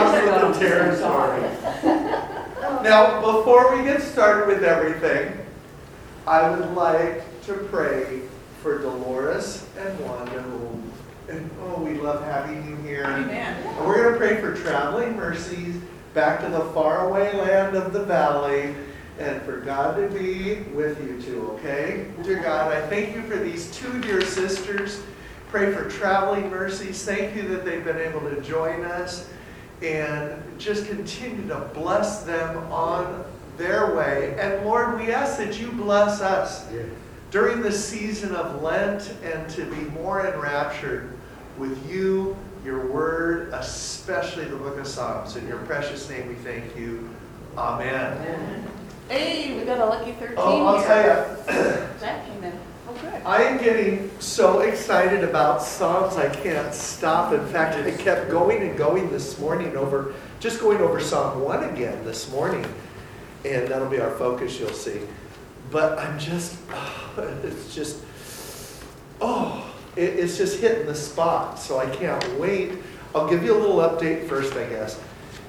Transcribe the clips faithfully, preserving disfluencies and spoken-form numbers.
comes with the territory. Now, before we get started with everything, I would like to pray for Dolores and Wanda, who, and oh, we love having you here. Amen. And we're going to pray for traveling mercies back to the faraway land of the valley, and for God to be with you two, okay? Dear God, I thank you for these two dear sisters. Pray for traveling mercies. Thank you that they've been able to join us, and just continue to bless them on their way. And Lord, we ask that you bless us during the season of Lent, and to be more enraptured with you, your word, especially the book of Psalms. In your precious name we thank you. Amen. Amen. Hey, we got a lucky thirteen Oh, I'll here. tell you. That came in. Oh, good. I am getting so excited about Psalms, I can't stop. In fact, I kept going and going this morning over, just going over Psalm one again this morning. And that'll be our focus, you'll see. But I'm just, oh, it's just, oh, it, it's just hitting the spot. So I can't wait. I'll give you a little update first, I guess.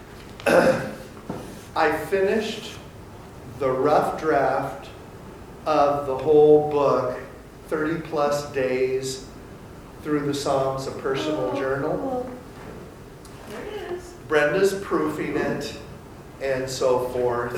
I finished the rough draft of the whole book, thirty plus days through the Psalms, a personal journal. There it is. Brenda's proofing it, and so forth.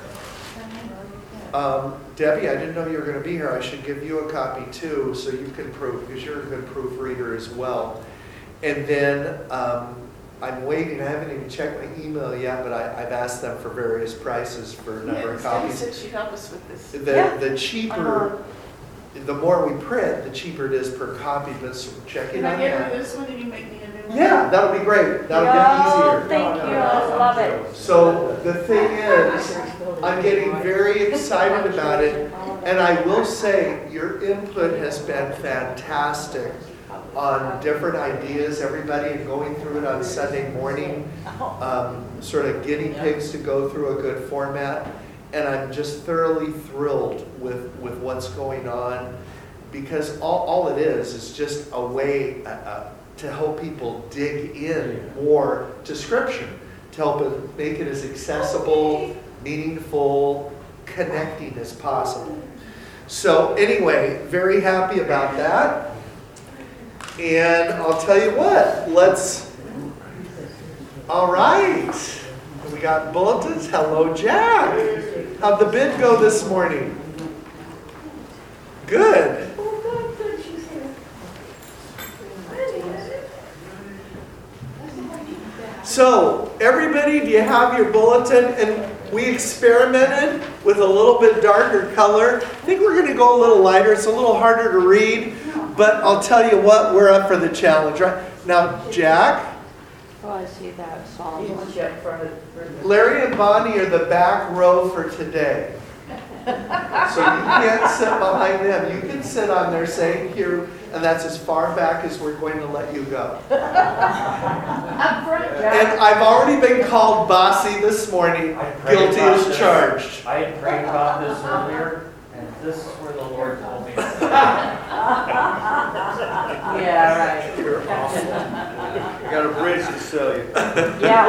Um, Debbie, I didn't know you were going to be here. I should give you a copy too, so you can proof, because you're a good proofreader as well. And then um, I'm waiting. I haven't even checked my email yet, but I, I've asked them for various prices for a number Yeah, of Sandy copies. said she'd help us with this. The, Yeah. the cheaper, the more we print, the cheaper it is per copy, but so check it Can on I get that. her this one and you make me a new one? Yeah, that'll be great. That'll Oh, get easier. thank you. I love it. So the thing is, I'm getting very excited about it, and I will say your input has been fantastic on different ideas, everybody, and going through it on Sunday morning, um, sort of guinea pigs to go through a good format. And I'm just thoroughly thrilled with, with what's going on, because all, all it is is just a way uh, to help people dig in more to Scripture, to help it, make it as accessible, meaningful, connecting as possible. So anyway, very happy about that. And I'll tell you what, let's, all right. We got bulletins. Hello, Jack. How'd the bid go this morning? Good. So, everybody, do you have your bulletin? And we experimented with a little bit darker color. I think we're going to go a little lighter. It's a little harder to read, but I'll tell you what, we're up for the challenge, right? Now, Jack, Oh, I see that song. Larry and Bonnie are the back row for today. So you can't sit behind them. You can sit on their same pew, and that's as far back as we're going to let you go. Up front, And Jack. I've already been called bossy this morning, I prayed guilty about as this. charged. I had prayed about this earlier, and this is where the Lord told me. Yeah, right. You're awesome. I got a bridge to sell you. Yeah.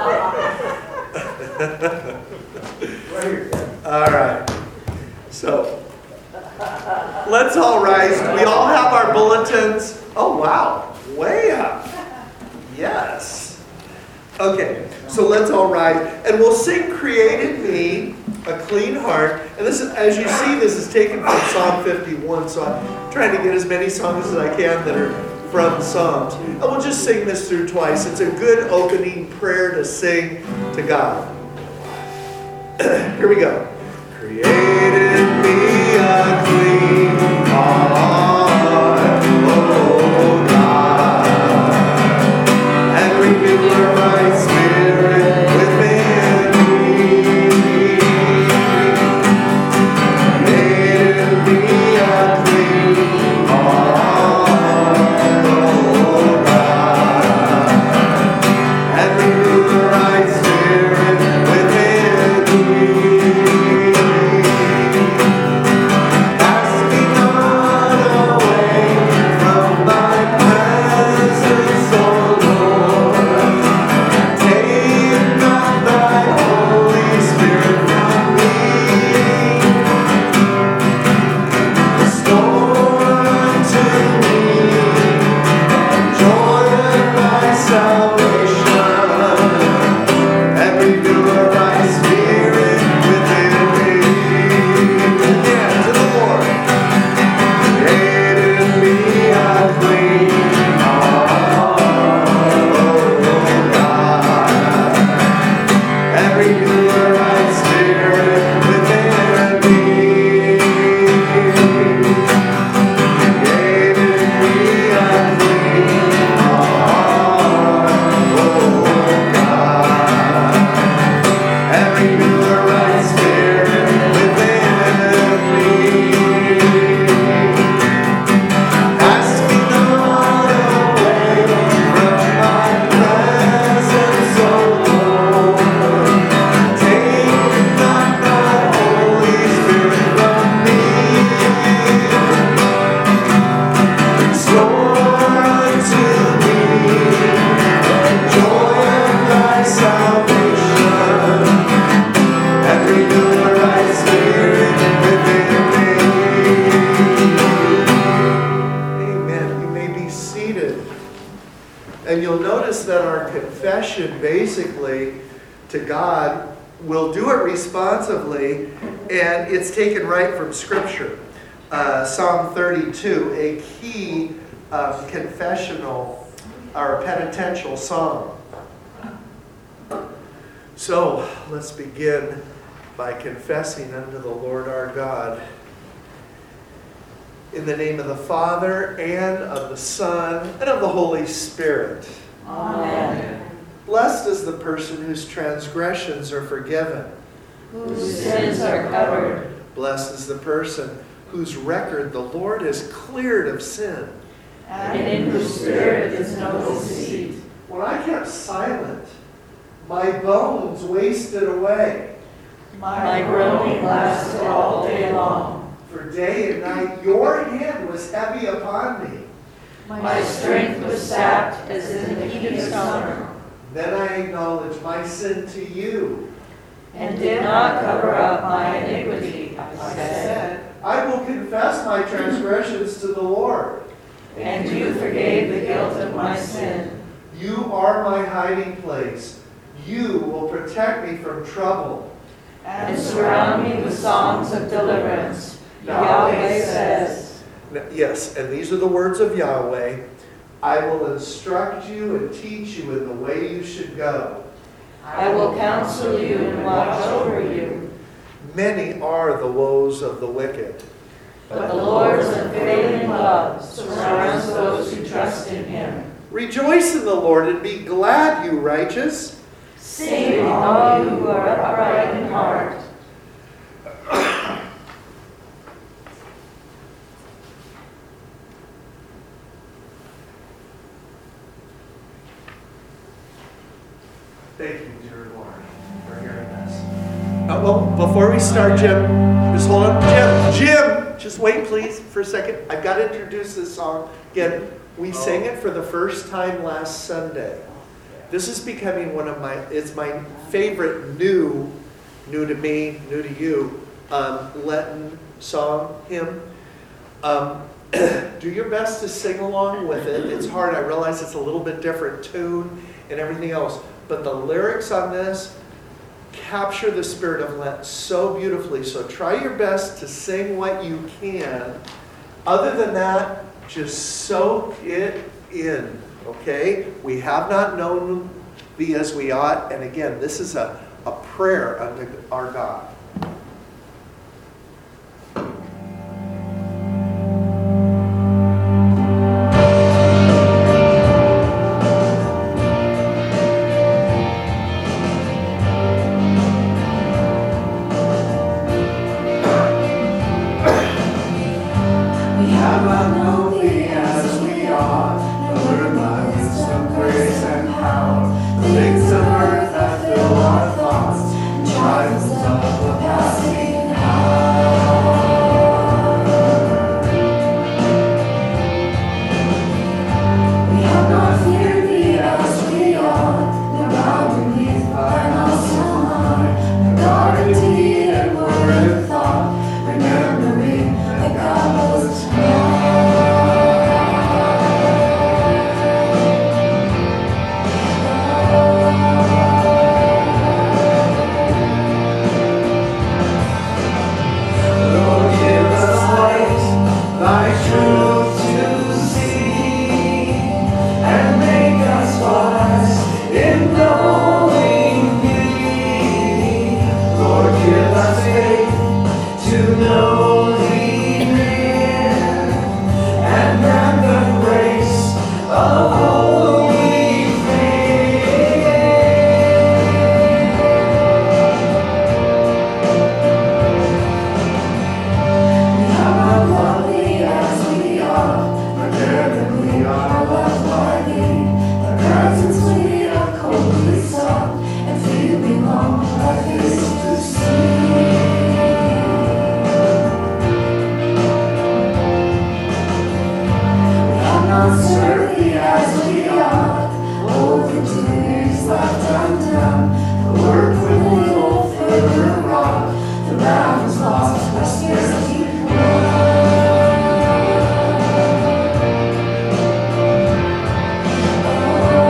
All right. So, let's all rise. We all have our bulletins. Oh, wow. Way up. Yes. Okay. So let's all rise. And we'll sing Create in Me a Clean Heart. And this is, as you see, this is taken from Psalm fifty-one. So I'm trying to get as many songs as I can that are from Psalms. And we'll just sing this through twice. It's a good opening prayer to sing to God. Here we go. Create in me a clean heart, oh God, and renew a right spirit within me. Create in me a clean heart, oh God, and renew the right spirit within me. As And you'll notice that our confession basically to God will do it responsively, and it's taken right from Scripture. Uh, Psalm thirty-two, a key uh, confessional or penitential psalm. So let's begin by confessing unto the Lord our God. In the name of the Father, and of the Son, and of the Holy Spirit. Amen. Blessed is the person whose transgressions are forgiven. Whose sins are covered. Blessed is the person whose record the Lord has cleared of sin. And in whose spirit is no deceit. When I kept silent, my bones wasted away. My groaning lasted all day long. For day and night your hand was heavy upon me. My strength was sapped as in the heat of summer. Then I acknowledged my sin to you. And did not cover up my iniquity, I said. I will confess my transgressions to the Lord. And you forgave the guilt of my sin. You are my hiding place. You will protect me from trouble. And surround me with songs of deliverance. Yahweh says. Now, yes, and these are the words of Yahweh. I will instruct you and teach you in the way you should go. I will counsel you and watch over you. Many are the woes of the wicked. But the Lord's unfailing love surrounds those who trust in him. Rejoice in the Lord and be glad, you righteous. Sing, all you who are upright in heart. Thank you, dear Lord, for hearing us. Uh, well, before we start, Jim, just hold on. Jim, Jim, just wait, please, for a second. I've got to introduce this song. Again, we oh. sang it for the first time last Sunday. This is becoming one of my, it's my favorite new, new to me, new to you, um, Lenten song, hymn. Um, do your best to sing along with it. It's hard. I realize it's a little bit different tune and everything else. But the lyrics on this capture the spirit of Lent so beautifully. So try your best to sing what you can. Other than that, just soak it in, okay? We have not known thee as we ought. And again, this is a, a prayer unto our God. Oh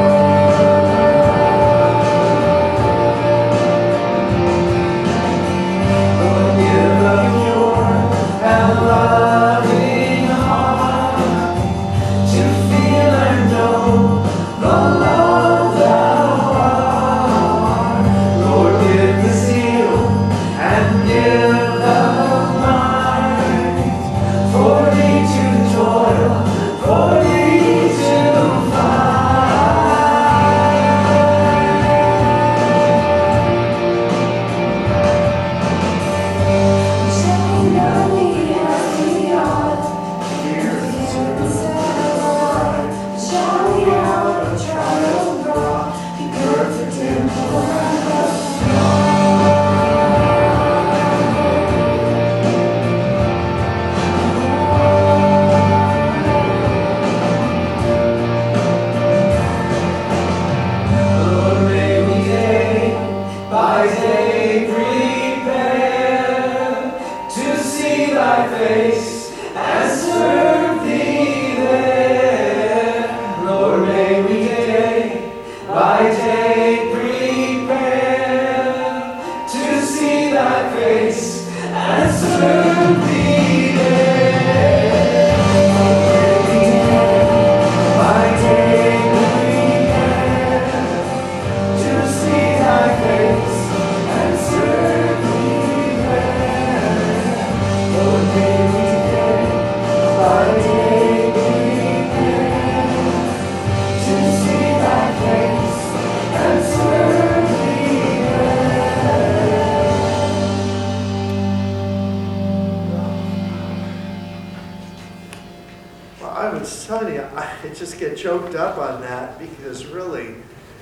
choked up on that because really,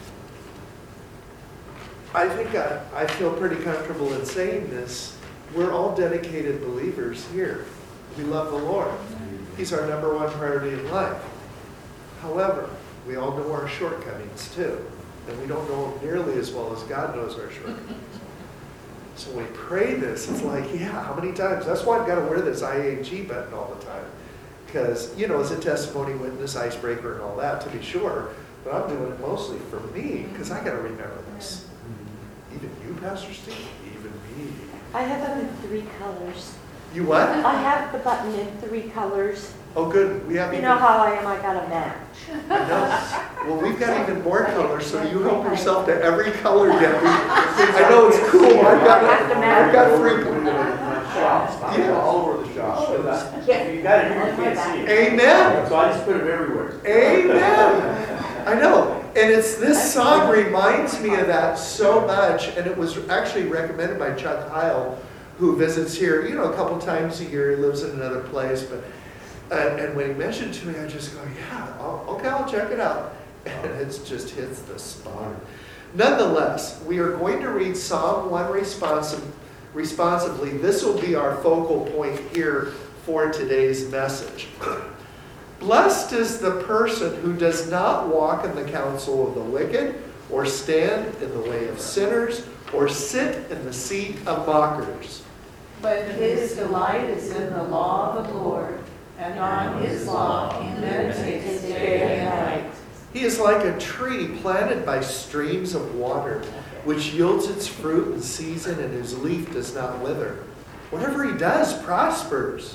I think I, I feel pretty comfortable in saying this. We're all dedicated believers here. We love the Lord. He's our number one priority in life. However, we all know our shortcomings too. And we don't know them nearly as well as God knows our shortcomings. So when we pray this, it's like, yeah, how many times? That's why I've got to wear this I A G button all the time. Because, you know, it's a testimony, witness, icebreaker, and all that, to be sure. But I'm doing it mostly for me, because I got to remember this. Even you, Pastor Steve? Even me. I have them in three colors. You what? I have the button in three colors. Oh, good. We have You even... know how I am, I got a match. I know. Well, we've got even more colors, so you help yourself to every color, Debbie. I know it's cool. I've got, I've got free... Yeah, all over the shop. So that- if you got it here, you can't see it. Amen. So I just put it everywhere. Amen. I know. And it's this song reminds me of that so much. And it was actually recommended by Chuck Heil, who visits here, you know, a couple times a year. He lives in another place. But uh, and when he mentioned it to me, I just go, yeah, I'll, okay, I'll check it out. And it just hits the spot. Nonetheless, we are going to read Psalm one responsive, responsively. This will be our focal point here for today's message. Blessed is the person who does not walk in the counsel of the wicked, or stand in the way of sinners, or sit in the seat of mockers. But his delight is in the law of the Lord, and on his law he meditates day and night. He is like a tree planted by streams of water, which yields its fruit in season, and whose leaf does not wither. Whatever he does prospers.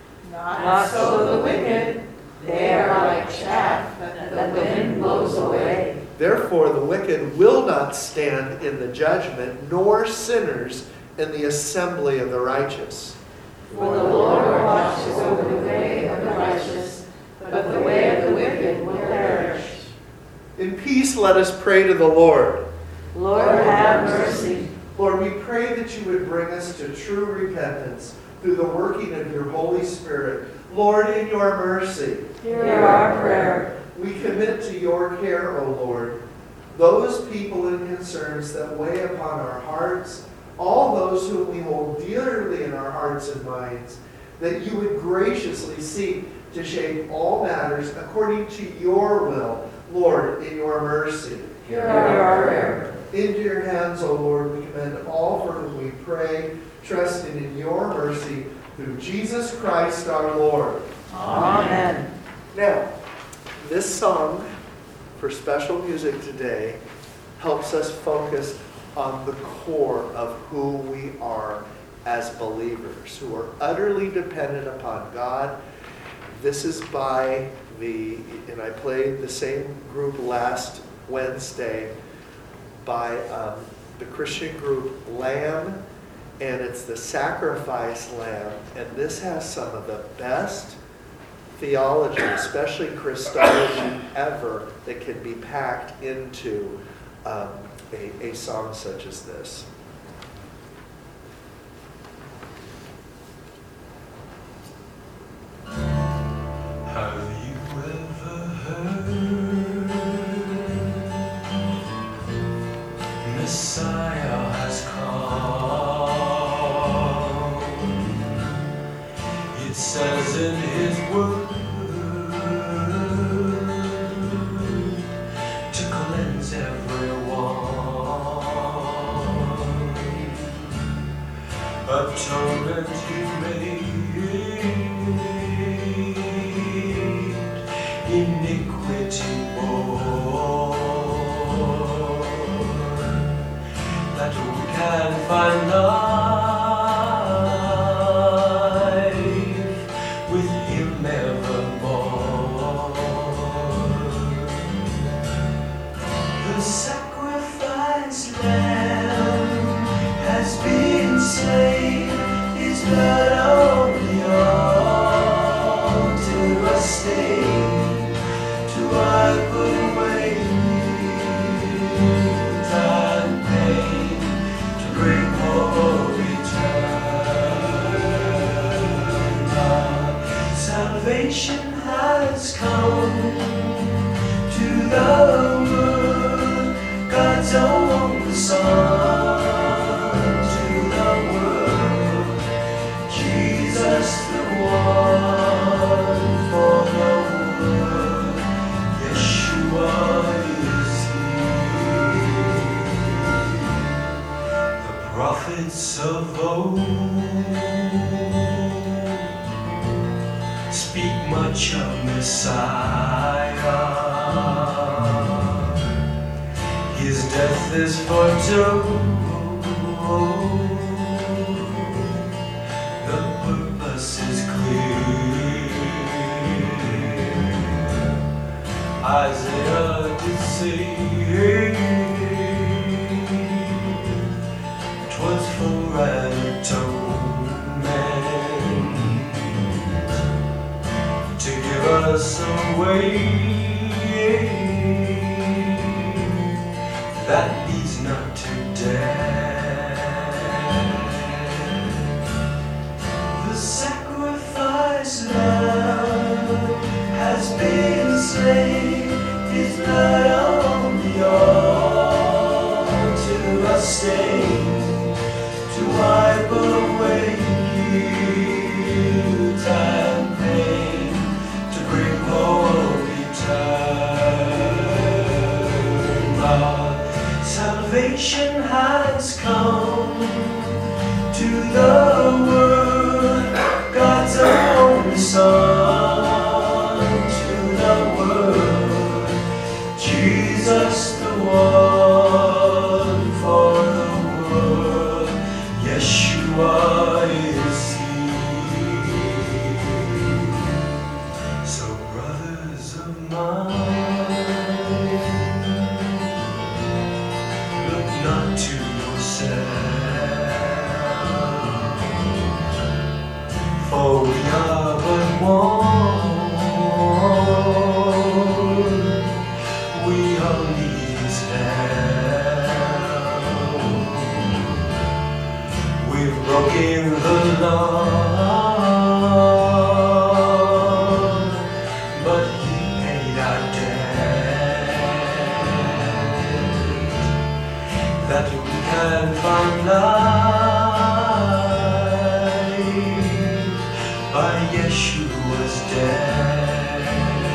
Not so the wicked. They are like chaff that the wind blows away. Therefore the wicked will not stand in the judgment, nor sinners in the assembly of the righteous. For the Lord watches over the way of the righteous, but the way of the wicked will perish. In peace let us pray to the Lord. Lord, have mercy. Lord, we pray that you would bring us to true repentance through the working of your Holy Spirit. Lord, in your mercy, Hear our prayer. we commit to your care, O Lord, those people and concerns that weigh upon our hearts, all those whom we hold dearly in our hearts and minds, that you would graciously seek to shape all matters according to your will, Lord, in your mercy. Hear our prayer. Into your hands, O Lord, we commend all for whom we pray, trusting in your mercy, through Jesus Christ our Lord. Amen. Now, this song for special music today helps us focus on the core of who we are as believers, who are utterly dependent upon God. This is by the, and I played the same group last Wednesday, by um, the Christian group Lamb, and it's the Sacrifice Lamb. And this has some of the best theology, especially Christology, ever that can be packed into um, a, a song such as this. Have you ever heard Messiah has come? It says in his word to cleanse everyone. Atonement he made, iniquity bore, that we can find life with him evermore. The sacrifice lamb has been slain, his blood on the altar stain, to wipe away guilt and pain, to bring hope eternal. Salvation has come, Son to the world, Jesus the one for the world, Yeshua is He. The prophets of old speak much of Messiah. His death is foretold. The purpose is clear. Isaiah did say, 'twas for an atonement to give us a way that leads not to death. The sacrifice lamb has been slain, His blood on the altar a stain to wipe away guilt and pain, to bring hope eternal. Salvation has come to the world, God's only Son to the world, Jesus the one for the world, Yeshua is He. So brothers of mine, look not to yourself, for we are but one. We all need His help. We've broken the law, but He paid our debt, that we can find life by Yeshua's death.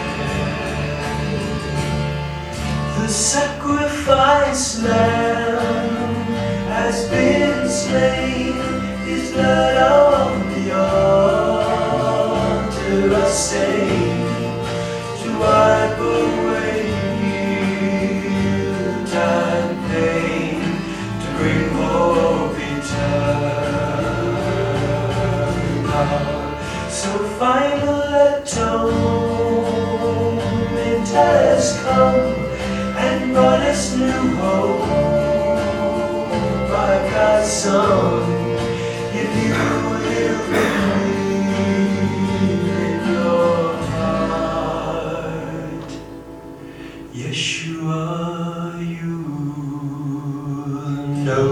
The sacrifice lamb has been slain, His blood on the altar a stain to wipe away guilt and pain, to bring hope eternal. So final atonement has come and brought us new hope by God's Son. If you will believe in your heart, Yeshua you know.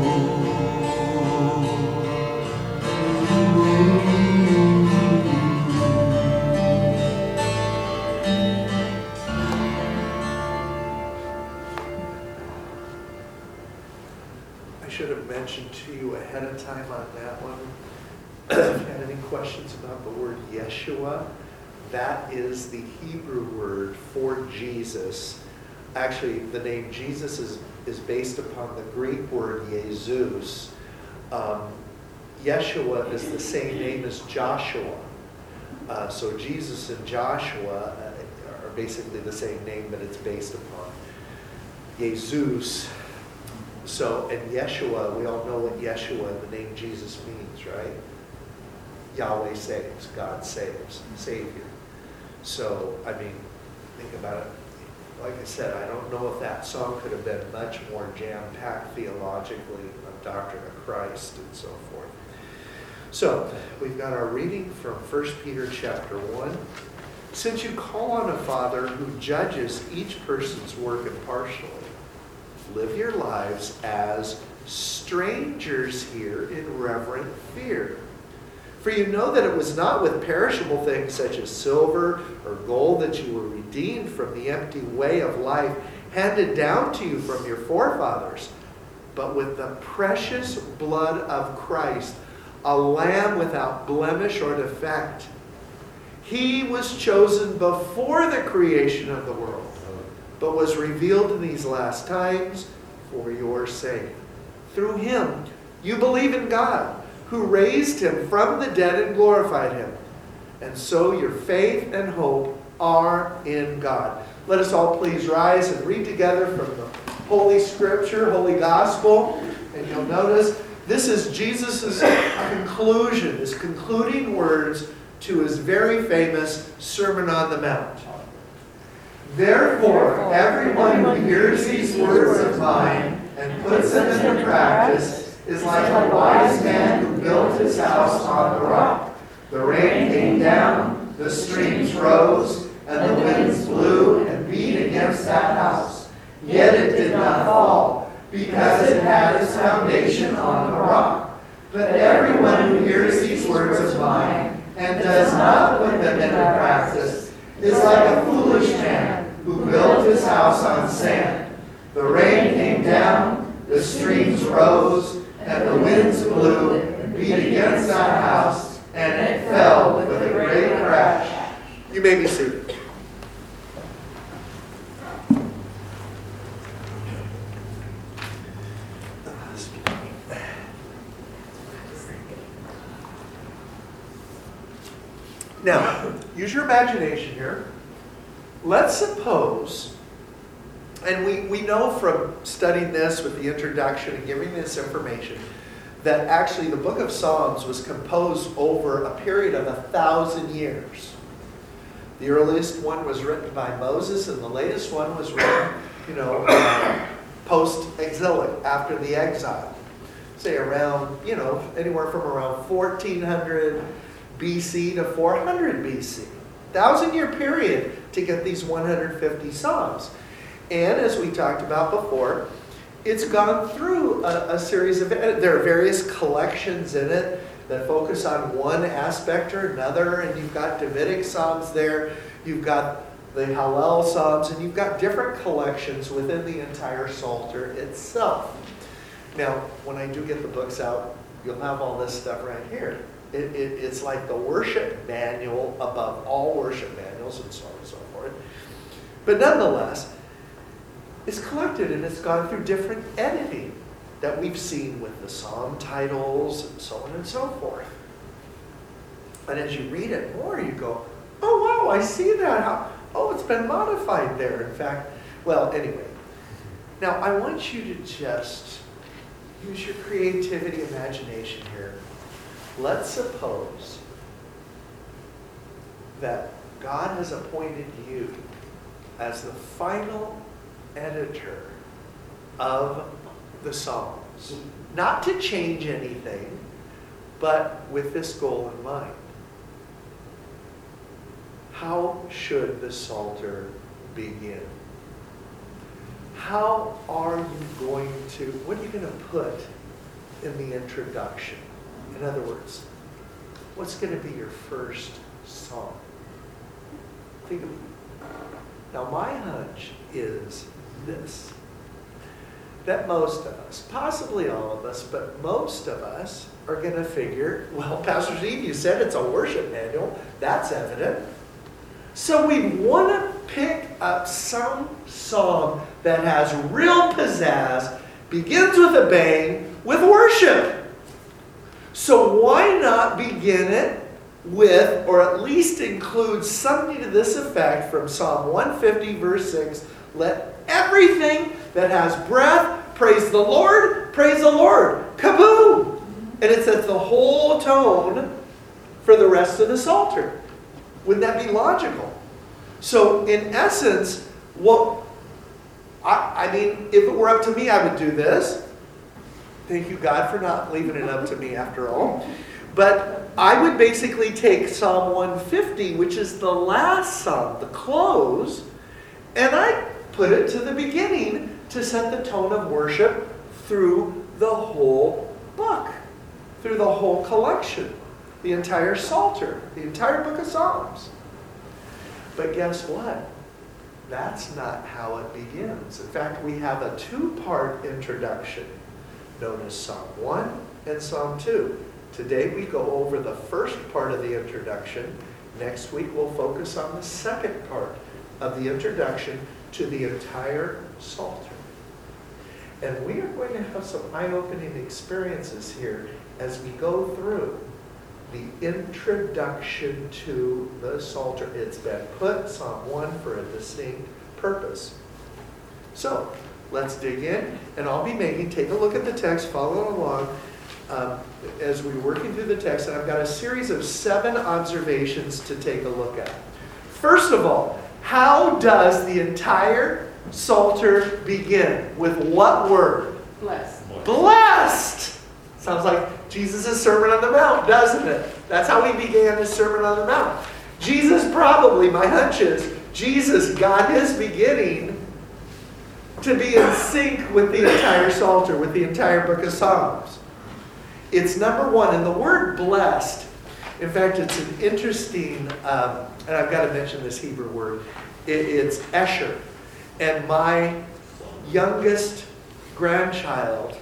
I should have mentioned to you ahead of time on that one. If you had any questions about the word Yeshua, that is the Hebrew word for Jesus. Actually, the name Jesus is, is based upon the Greek word Jesus. Um, Yeshua is the same name as Joshua. Uh, so Jesus and Joshua uh, are basically the same name, but it's based upon Jesus. So, and Yeshua, we all know what Yeshua, the name Jesus, means, right? Yahweh saves, God saves, Savior. So, I mean, think about it. Like I said, I don't know if that song could have been much more jam-packed theologically of doctrine of Christ and so forth. So, we've got our reading from First Peter chapter one. Since you call on a Father who judges each person's work impartially, live your lives as strangers here in reverent fear. For you know that it was not with perishable things such as silver or gold that you were redeemed from the empty way of life handed down to you from your forefathers, but with the precious blood of Christ, a lamb without blemish or defect. He was chosen before the creation of the world, but was revealed in these last times for your sake. Through him, you believe in God, who raised him from the dead and glorified him. And so your faith and hope are in God. Let us all please rise and read together from the Holy Scripture, Holy Gospel. And you'll notice this is Jesus' conclusion, his concluding words to his very famous Sermon on the Mount. Therefore, everyone who hears these words of mine and puts them into practice is like a wise man who built his house on the rock. The rain came down, the streams rose, and the winds blew and beat against that house. Yet it did not fall, because it had its foundation on the rock. But everyone who hears these words of mine and does not put them into practice is like a foolish man who built his house on sand. The rain came down, the streams rose, and the winds blew and beat against that house, and it fell with a great crash. You may be seated. Now, use your imagination here. Let's suppose, and we, we know from studying this with the introduction and giving this information, that actually the book of Psalms was composed over a period of a thousand years. The earliest one was written by Moses, and the latest one was written, you know, uh, post-exilic, after the exile. Say around, you know, anywhere from around fourteen hundred B C to four hundred B C. Thousand-year period to get these one hundred fifty Psalms. And as we talked about before, it's gone through a, a series of, there are various collections in it that focus on one aspect or another, and you've got Davidic Psalms there, you've got the Hallel Psalms, and you've got different collections within the entire Psalter itself. Now, when I do get the books out, you'll have all this stuff right here. It, it, it's like the worship manual above all worship manuals and so on and so forth. But nonetheless, it's collected and it's gone through different editing that we've seen with the psalm titles and so on and so forth. And as you read it more, you go, oh, wow, I see that. How, oh, it's been modified there. In fact, well, anyway. Now, I want you to just use your creativity, imagination here. Let's suppose that God has appointed you as the final editor of the Psalms. Not to change anything, but with this goal in mind. How should the Psalter begin? How are you going to, what are you going to put in the introduction? In other words, what's going to be your first song? Think of it. Now, my hunch is this, that most of us, possibly all of us, but most of us are going to figure, well, Pastor Steve, you said it's a worship manual. That's evident. So we want to pick up some song that has real pizzazz, begins with a bang, with worship. So why not begin it with, or at least include something to this effect from Psalm one fifty, verse six, let everything that has breath praise the Lord, praise the Lord. Kaboom! And it sets the whole tone for the rest of the Psalter. Wouldn't that be logical? So in essence, what, I, I mean, if it were up to me, I would do this. Thank you, God, for not leaving it up to me after all. But I would basically take Psalm one fifty, which is the last psalm, the close, and I put it to the beginning to set the tone of worship through the whole book, through the whole collection, the entire Psalter, the entire book of Psalms. But guess what? That's not how it begins. In fact, we have a two-part introduction. known as Psalm one and Psalm two. Today we go over the first part of the introduction. Next week we'll focus on the second part of the introduction to the entire Psalter. And we are going to have some eye-opening experiences here as we go through the introduction to the Psalter. It's been put, Psalm one, for a distinct purpose. So, let's dig in, and I'll be making, take a look at the text, follow along um, as we're working through the text, and I've got a series of seven observations to take a look at. First of all, how does the entire Psalter begin? With what word? Blessed. Blessed! Sounds like Jesus' Sermon on the Mount, doesn't it? That's how he began his Sermon on the Mount. Jesus probably, my hunch is, Jesus got his beginning to be in sync with the entire Psalter, with the entire book of Psalms. It's number one, and the word blessed, in fact, it's an interesting, um, and I've got to mention this Hebrew word, it, it's Esher. And my youngest grandchild,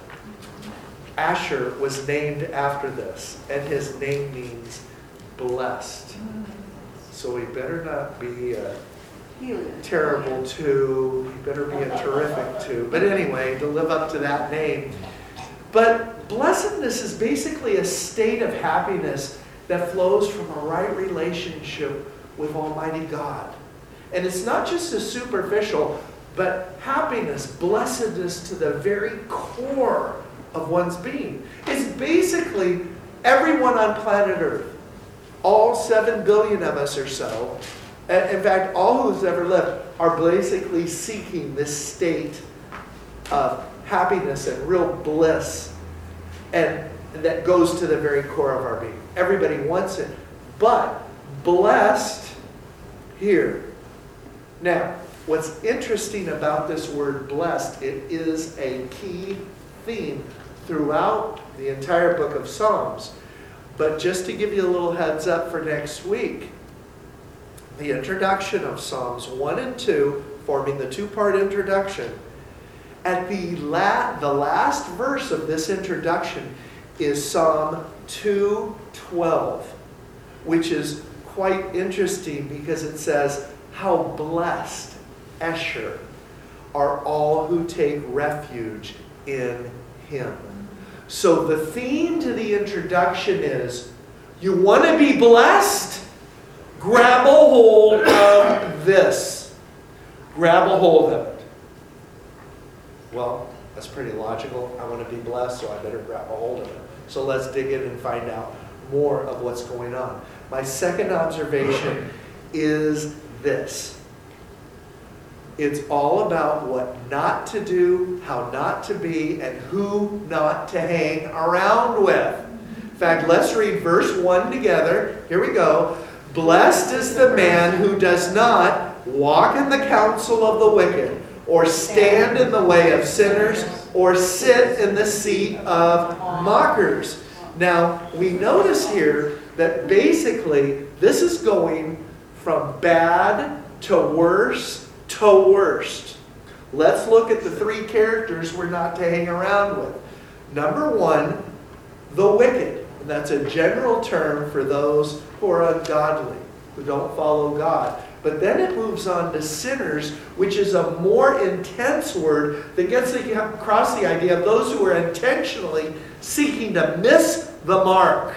Asher, was named after this, and his name means blessed. So he better not be a terrible two, he better be a terrific two. But anyway, to live up to that name. But blessedness is basically a state of happiness that flows from a right relationship with Almighty God. And it's not just a superficial, but happiness, blessedness to the very core of one's being. It's basically everyone on planet Earth, all seven billion of us or so, in fact, all who's ever lived, are basically seeking this state of happiness and real bliss, and that goes to the very core of our being. Everybody wants it, but blessed here. Now, what's interesting about this word blessed, it is a key theme throughout the entire book of Psalms. But just to give you a little heads up for next week, the introduction of Psalms one and two, forming the two-part introduction, at the, la- the last verse of this introduction is Psalm two twelve, which is quite interesting because it says, "How blessed, Esher, are all who take refuge in him." So the theme to the introduction is, you want to be blessed? Grab a hold of this. Grab a hold of it. Well, that's pretty logical. I want to be blessed, so I better grab a hold of it. So let's dig in and find out more of what's going on. My second observation is this. It's all about what not to do, how not to be, and who not to hang around with. In fact, let's read verse one together. Here we go. "Blessed is the man who does not walk in the counsel of the wicked, or stand in the way of sinners, or sit in the seat of mockers." Now, we notice here that basically this is going from bad to worse to worst. Let's look at the three characters we're not to hang around with. Number one, the wicked. And that's a general term for those who are ungodly, who don't follow God. But then it moves on to sinners, which is a more intense word that gets across the idea of those who are intentionally seeking to miss the mark,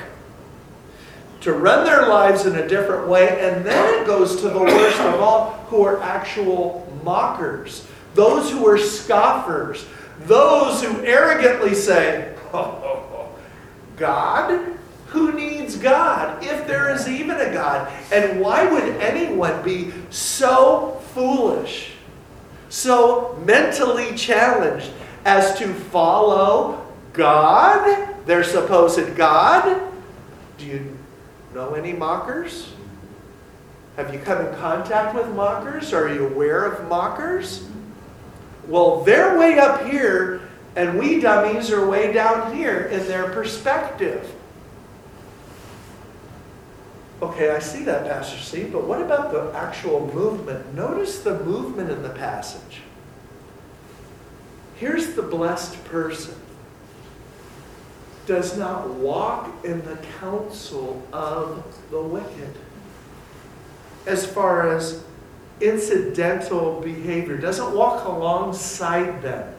to run their lives in a different way. And then it goes to the worst of all, who are actual mockers, those who are scoffers, those who arrogantly say, "Oh, God? Who needs God, if there is even a God? And why would anyone be so foolish, so mentally challenged as to follow God, their supposed God?" Do you know any mockers? Have you come in contact with mockers? Are you aware of mockers? Well, they're way up here, and we dummies are way down here in their perspective. Okay, I see that, Pastor Steve, but what about the actual movement? Notice the movement in the passage. Here's the blessed person. does not walk in the counsel of the wicked. As far as incidental behavior, doesn't walk alongside them.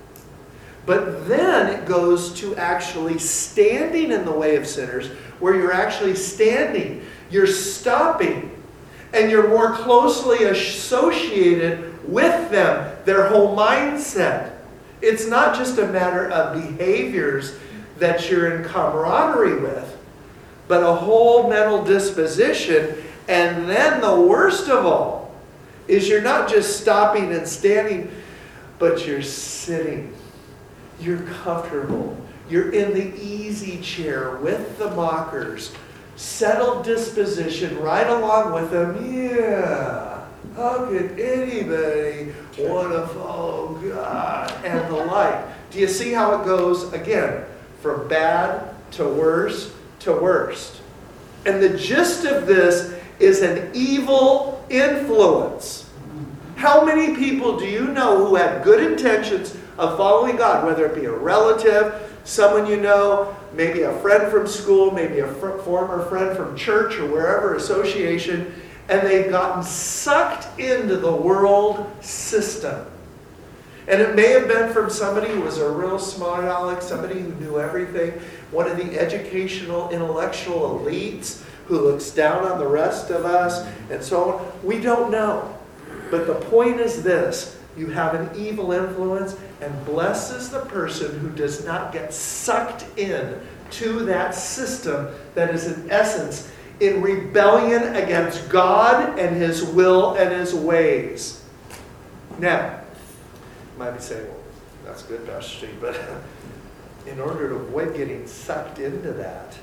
But then it goes to actually standing in the way of sinners, where you're actually standing, you're stopping, and you're more closely associated with them, their whole mindset. It's not just a matter of behaviors that you're in camaraderie with, but a whole mental disposition. And then the worst of all is you're not just stopping and standing, but you're sitting. You're comfortable. You're in the easy chair with the mockers. Settled disposition right along with them. Yeah, how could anybody want to follow God and the like? Do you see how it goes again? From bad to worse to worst. And the gist of this is an evil influence. How many people do you know who had good intentions of following God, whether it be a relative, someone you know, maybe a friend from school, maybe a fr- former friend from church or wherever, association, and they've gotten sucked into the world system. And it may have been from somebody who was a real smart aleck, somebody who knew everything, one of the educational, intellectual elites who looks down on the rest of us, and so on. We don't know. But the point is this: you have an evil influence, and blessed is the person who does not get sucked in to that system that is in essence in rebellion against God and His will and His ways. Now, you might be saying, well, that's good, Pastor Steve, but in order to avoid getting sucked into that,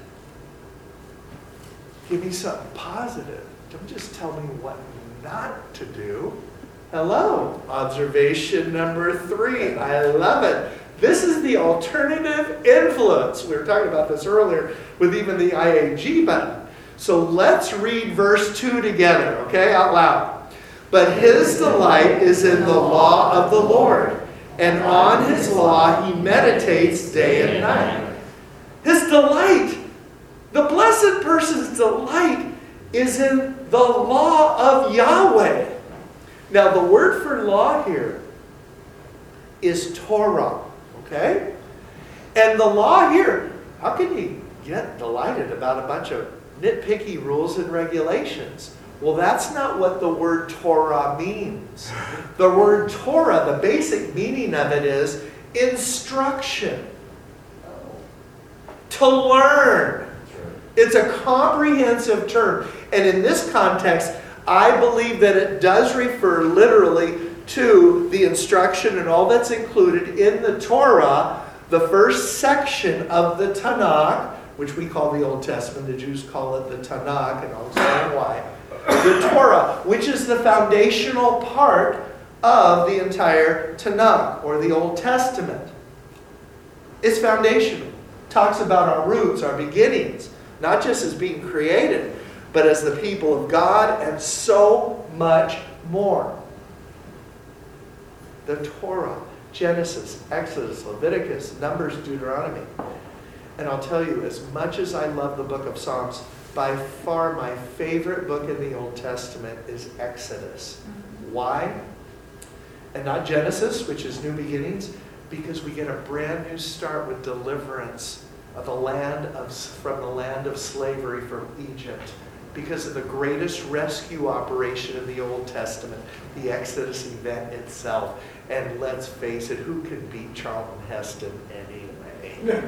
give me something positive. Don't just tell me what not to do. Hello, observation number three. I love it. This is the alternative influence. We were talking about this earlier with even the I A G button. So let's read verse two together, okay, out loud. But his delight is in the law of the Lord, and on his law he meditates day and night. His delight, the blessed person's delight, is in the law of Yahweh. Now, the word for law here is Torah, okay? And the law here, how can you get delighted about a bunch of nitpicky rules and regulations? Well, that's not what the word Torah means. The word Torah, the basic meaning of it is instruction. To learn. It's a comprehensive term. And in this context, I believe that it does refer literally to the instruction and all that's included in the Torah, the first section of the Tanakh, which we call the Old Testament. The Jews call it the Tanakh, and I'll explain why. The Torah, which is the foundational part of the entire Tanakh, or the Old Testament. It's foundational. It talks about our roots, our beginnings, not just as being created, but as the people of God, and so much more. The Torah, Genesis, Exodus, Leviticus, Numbers, Deuteronomy. And I'll tell you, as much as I love the book of Psalms, by far my favorite book in the Old Testament is Exodus. Why? And not Genesis, which is new beginnings, because we get a brand new start with deliverance of the land of, from the land of slavery from Egypt. Because of the greatest rescue operation in the Old Testament, the Exodus event itself. And let's face it, who can beat Charlton Heston anyway?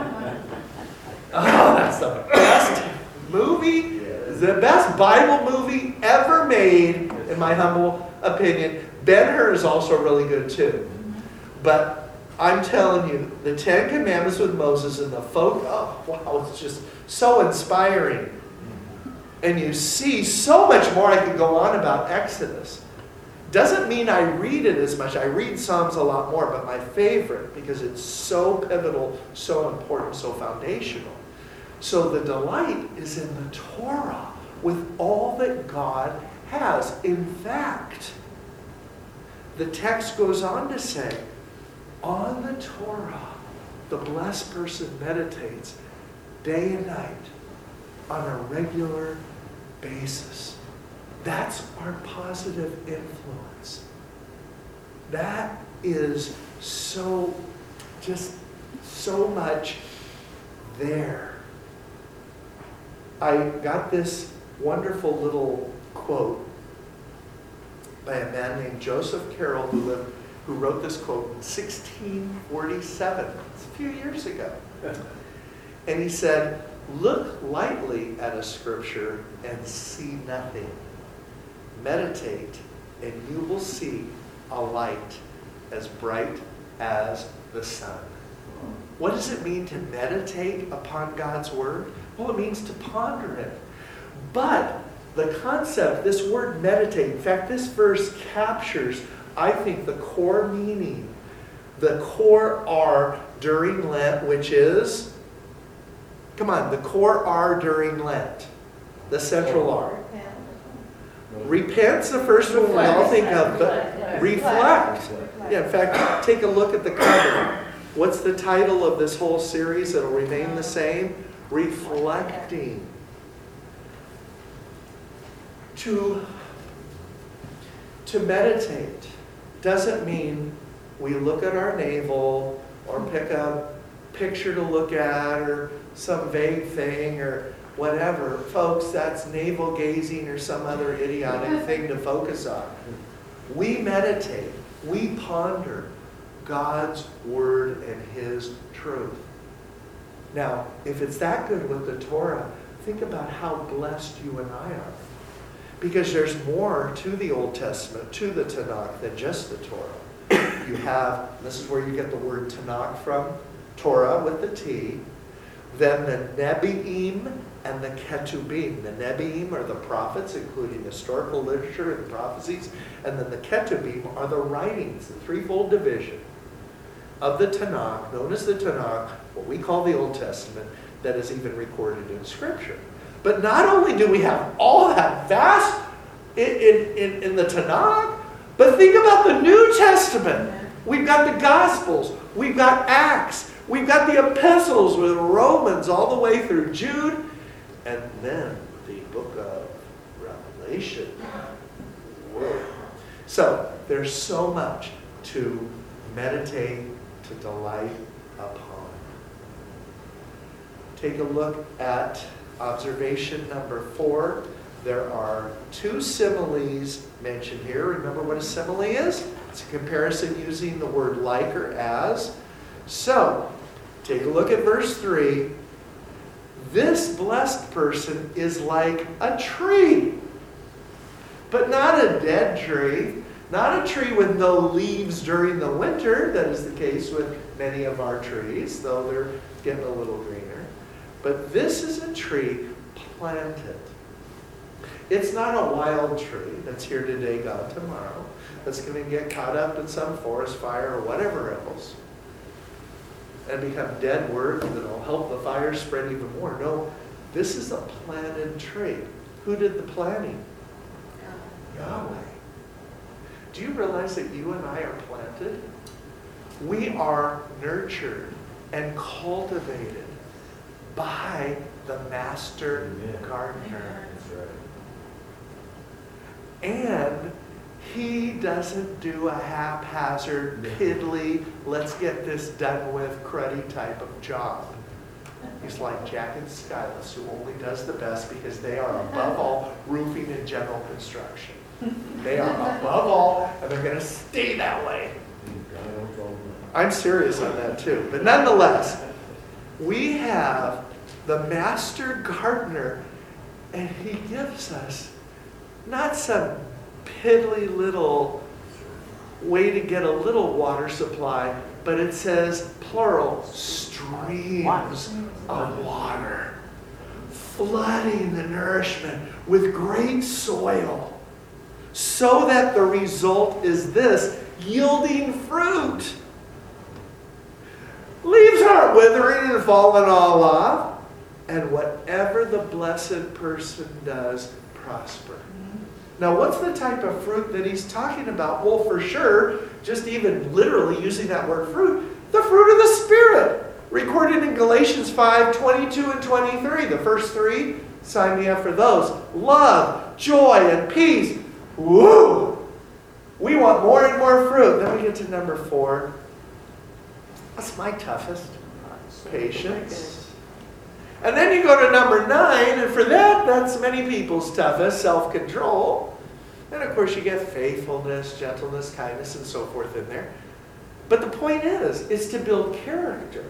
Oh, that's the best movie, the best Bible movie ever made, in my humble opinion. Ben-Hur is also really good too. But I'm telling you, the Ten Commandments with Moses and the folk, oh wow, it's just so inspiring. And you see so much more. I could go on about Exodus. Doesn't mean I read it as much. I read Psalms a lot more, but my favorite, because it's so pivotal, so important, so foundational. So the delight is in the Torah with all that God has. In fact, the text goes on to say, on the Torah The blessed person meditates day and night on a regular basis. That's our positive influence. That is so, just so much there. I got this wonderful little quote by a man named Joseph Carroll who lived, who wrote this quote in sixteen forty-seven. It's a few years ago. And he said, "Look lightly at a scripture and see nothing. Meditate and you will see a light as bright as the sun." What does it mean to meditate upon God's word? Well, it means to ponder it. But the concept, this word meditate, in fact, this verse captures, I think, the core meaning, the core R during Lent, which is, come on, the core R during Lent, the central R. Repent's the first one we all think of, but reflect. Yeah, in fact, take a look at the cover. What's the title of this whole series? It'll remain the same. Reflecting. To, to meditate doesn't mean we look at our navel or pick a picture to look at or some vague thing or whatever. Folks, that's navel gazing or some other idiotic thing to focus on. We meditate. We ponder God's word and his truth. Now, if it's that good with the Torah, think about how blessed you and I are. Because there's more to the Old Testament, to the Tanakh, than just the Torah. You have, this is where you get the word Tanakh from, Torah with the T, then the Nebi'im and the Ketubim. The Nebi'im are the prophets, including historical literature and prophecies, and then the Ketubim are the writings, the threefold division of the Tanakh, known as the Tanakh, what we call the Old Testament, that is even recorded in Scripture. But not only do we have all that vast in, in, in, in the Tanakh, but think about the New Testament. We've got the Gospels, we've got Acts, we've got the epistles with Romans all the way through Jude, and then the book of Revelation. Whoa. So there's so much to meditate, to delight upon. Take a look at observation number four. There are two similes mentioned here. Remember what a simile is? It's a comparison using the word like or as. So, take a look at verse three. This blessed person is like a tree, but not a dead tree. Not a tree with no leaves during the winter. That is the case with many of our trees, though they're getting a little greener. But this is a tree planted. It's not a wild tree that's here today, gone tomorrow, that's going to get caught up in some forest fire or whatever else and become dead wood that'll help the fire spread even more. No, this is a planted tree. Who did the planting? Yahweh. Do you realize that you and I are planted? We are nurtured and cultivated by the master gardener. That's right. And he doesn't do a haphazard, piddly, let's get this done with, cruddy type of job. He's like Jack and Skyless, who only does the best because they are above all roofing and general construction. They are above all, and they're going to stay that way. I'm serious on that too. But nonetheless, we have the master gardener, and he gives us not some piddly little way to get a little water supply, but it says, plural, streams of water, flooding the nourishment with great soil, so that the result is this, yielding fruit. Leaves aren't withering and falling all off, and whatever the blessed person does, prosper. Now, what's the type of fruit that he's talking about? Well, for sure, just even literally using that word fruit, the fruit of the Spirit. Recorded in Galatians five, twenty-two and twenty-three. The first three, sign me up for those. Love, joy, and peace. Woo! We want more and more fruit. Then we get to number four. That's my toughest. Patience. And then you go to number nine, and for that, that's many people's toughest, self-control. And of course you get faithfulness, gentleness, kindness, and so forth in there. But the point is, is to build character.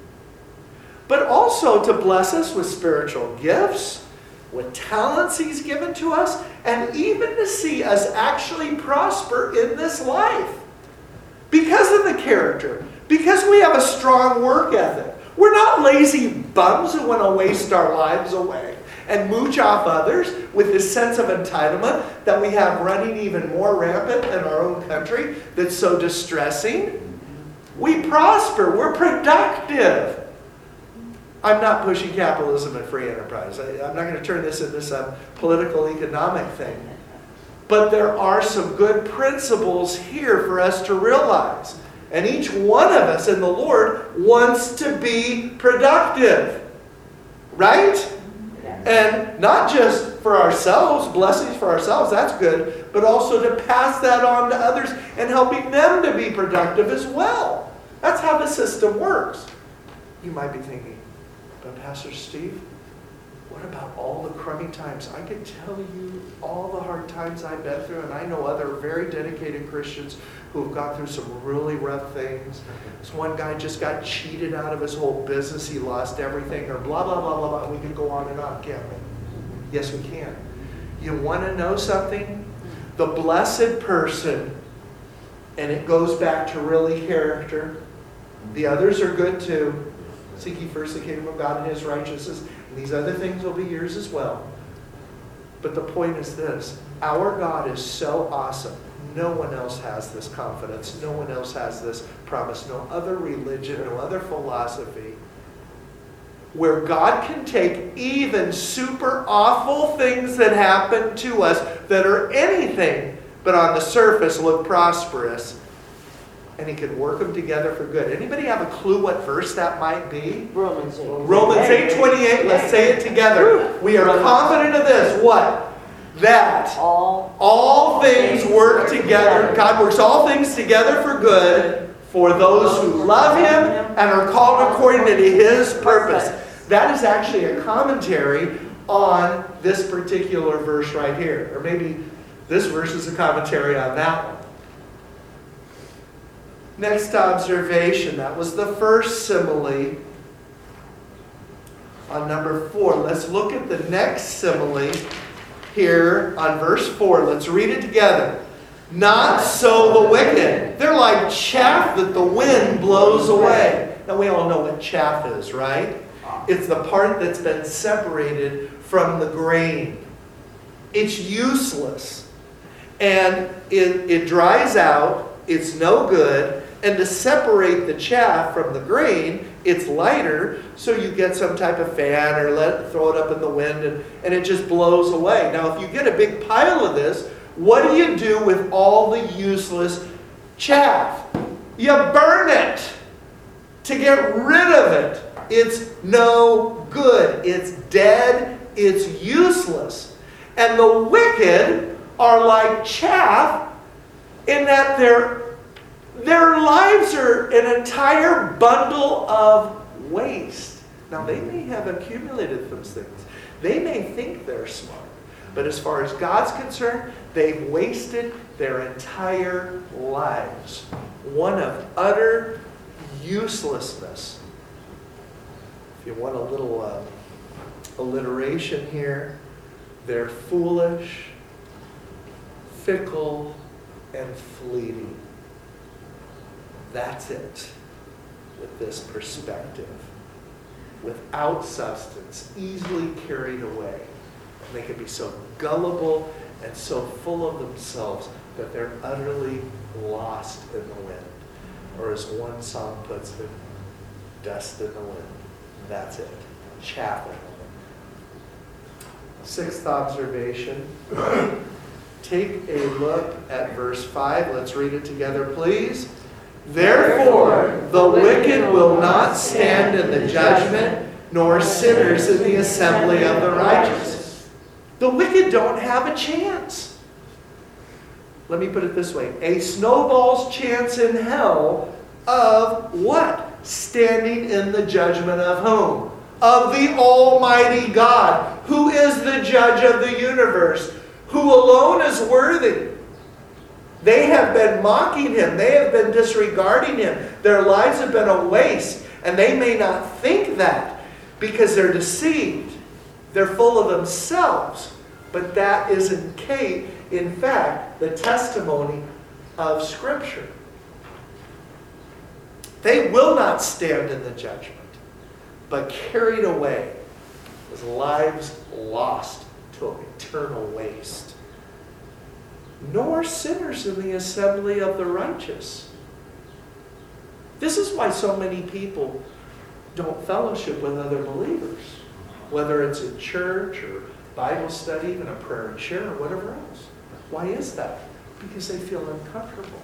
But also to bless us with spiritual gifts, with talents He's given to us, and even to see us actually prosper in this life. Because of the character. Because we have a strong work ethic. We're not lazy bums who want to waste our lives away and mooch off others with this sense of entitlement that we have running even more rampant in our own country that's so distressing. We prosper. We're productive. I'm not pushing capitalism and free enterprise. I, I'm not going to turn this into some political economic thing. But there are some good principles here for us to realize. And each one of us in the Lord wants to be productive. Right? And not just for ourselves, blessings for ourselves, that's good, but also to pass that on to others and helping them to be productive as well. That's how the system works. You might be thinking, but Pastor Steve, what about all the crummy times? I could tell you all the hard times I've been through, and I know other very dedicated Christians who have gone through some really rough things. This one guy just got cheated out of his whole business. He lost everything, or blah, blah, blah, blah, blah. We could go on and on, can't we? Yes, we can. You want to know something? The blessed person, and it goes back to really character. The others are good too. Seek ye first the kingdom of God and His righteousness, and these other things will be yours as well. But the point is this. Our God is so awesome. No one else has this confidence. No one else has this promise. No other religion, no other philosophy. Where God can take even super awful things that happen to us that are anything but on the surface look prosperous, and He can work them together for good. Anybody have a clue what verse that might be? Romans eight. Romans eight twenty-eight. Let's say it together. We are confident of this. What? That All, all things work together. God works all things together for good for those who love Him and are called according to His purpose. That is actually a commentary on this particular verse right here. Or maybe this verse is a commentary on that one. Next observation. That was the first simile on number four. Let's look at the next simile here on verse four. Let's read it together. Not so the wicked. They're like chaff that the wind blows away. Now we all know what chaff is, right? It's the part that's been separated from the grain. It's useless. And it, it dries out. It's no good. And to separate the chaff from the grain, it's lighter, so you get some type of fan or let throw it up in the wind, and, and it just blows away. Now, if you get a big pile of this, what do you do with all the useless chaff? You burn it to get rid of it. It's no good. It's dead. It's useless. And the wicked are like chaff in that they're Their lives are an entire bundle of waste. Now, they may have accumulated those things. They may think they're smart. But as far as God's concerned, they've wasted their entire lives. One of utter uselessness. If you want a little uh, alliteration here, they're foolish, fickle, and fleeting. That's it with this perspective. Without substance, easily carried away. And they can be so gullible and so full of themselves that they're utterly lost in the wind. Or as one song puts it, dust in the wind. That's it. Chaff in the wind. Sixth observation. Take a look at verse five. Let's read it together, please. Therefore, The wicked will not stand in the judgment, nor sinners in the assembly of the righteous. The wicked don't have a chance. Let me put it this way. A snowball's chance in hell of what? Standing in the judgment of whom? Of the Almighty God, who is the judge of the universe, who alone is worthy. They have been mocking him. They have been disregarding him. Their lives have been a waste. And they may not think that because they're deceived. They're full of themselves. But that is in case, in fact, the testimony of Scripture. They will not stand in the judgment, but carried away with lives lost to eternal waste. Nor sinners in the assembly of the righteous. This is why so many people don't fellowship with other believers, whether it's in church or Bible study, even a prayer and share, or whatever else. Why is that? Because they feel uncomfortable.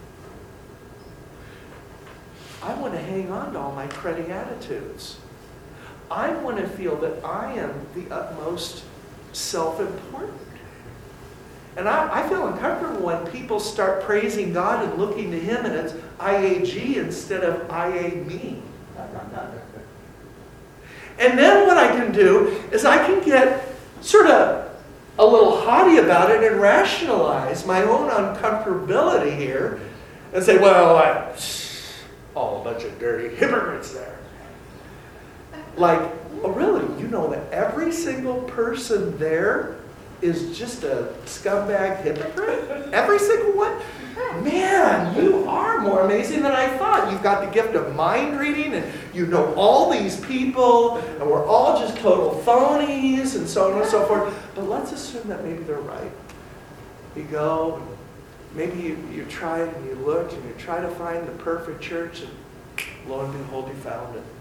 I want to hang on to all my cruddy attitudes. I want to feel that I am the utmost self-important. And I, I feel uncomfortable when people start praising God and looking to Him and it's I A G instead of I A me. And then what I can do is I can get sort of a little haughty about it and rationalize my own uncomfortability here and say, well, I, all a bunch of dirty hypocrites there. Like, oh really? You know that every single person there is just a scumbag hypocrite? Every single one? Man, you are more amazing than I thought. You've got the gift of mind reading and you know all these people and we're all just total phonies and so on and so forth. But let's assume that maybe they're right. You go, maybe you, you try and you look and you try to find the perfect church and lo and behold, you found it.